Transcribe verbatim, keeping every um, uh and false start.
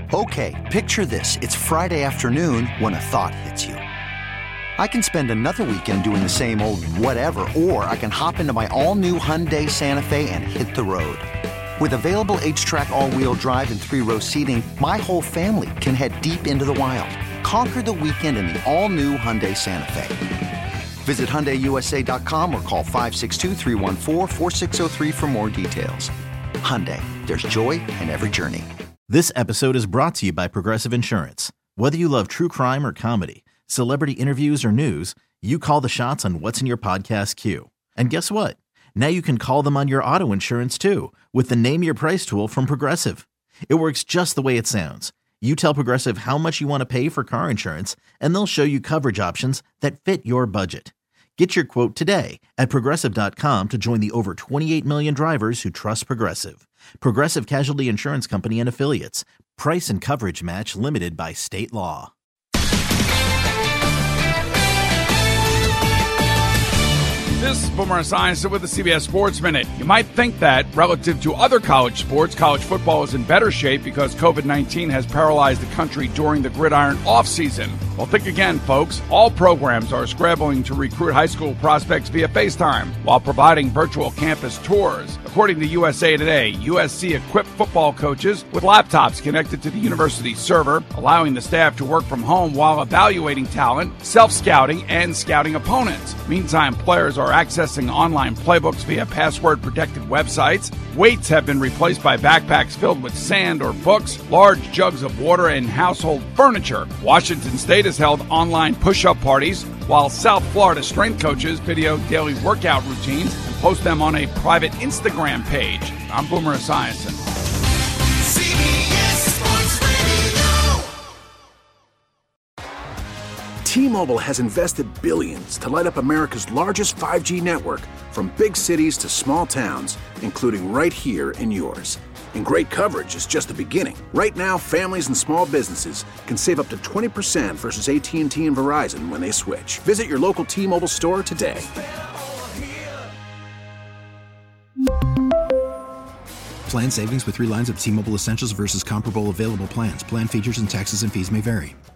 Okay, picture this. It's Friday afternoon when a thought hits you. I can spend another weekend doing the same old whatever, or I can hop into my all-new Hyundai Santa Fe and hit the road. With available H-Track all-wheel drive and three-row seating, my whole family can head deep into the wild. Conquer the weekend in the all-new Hyundai Santa Fe. Visit Hyundai U S A dot com or call five six two, three one four, four six zero three for more details. Hyundai, there's joy in every journey. This episode is brought to you by Progressive Insurance. Whether you love true crime or comedy, celebrity interviews or news, you call the shots on what's in your podcast queue. And guess what? Now you can call them on your auto insurance too with the Name Your Price tool from Progressive. It works just the way it sounds. You tell Progressive how much you want to pay for car insurance, and they'll show you coverage options that fit your budget. Get your quote today at Progressive dot com to join the over twenty-eight million drivers who trust Progressive. Progressive Casualty Insurance Company and Affiliates. Price and coverage match limited by state law. This is Boomer Esiason with the C B S Sports Minute. You might think that, relative to other college sports, college football is in better shape because covid nineteen has paralyzed the country during the gridiron offseason. Well, think again, folks. All programs are scrambling to recruit high school prospects via FaceTime while providing virtual campus tours. According to U S A Today, U S C equipped football coaches with laptops connected to the university server, allowing the staff to work from home while evaluating talent, self-scouting, and scouting opponents. Meantime, players are accessing online playbooks via password-protected websites. Weights have been replaced by backpacks filled with sand or books, large jugs of water, and household furniture. Washington State has held online push-up parties, while South Florida strength coaches video daily workout routines and post them on a private Instagram page. I'm Boomer Esiason. C B S Sports Radio. T-Mobile has invested billions to light up America's largest five G network, from big cities to small towns, including right here in yours. And great coverage is just the beginning. Right now, families and small businesses can save up to twenty percent versus A T and T and Verizon when they switch. Visit your local T-Mobile store today. Plan savings with three lines of T-Mobile Essentials versus comparable available plans. Plan features and taxes and fees may vary.